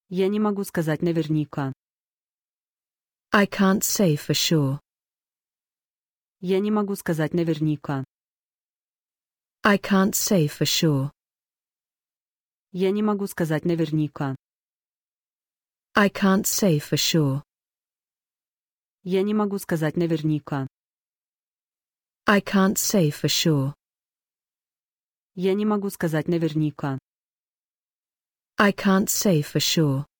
Я не могу сказать наверняка. I can't say for sure. Я не могу сказать наверняка. I can't say for sure. Я не могу сказать наверняка. I can't say for sure. Я не могу сказать наверняка. I can't say for sure. Я не могу сказать наверняка. I can't say for sure.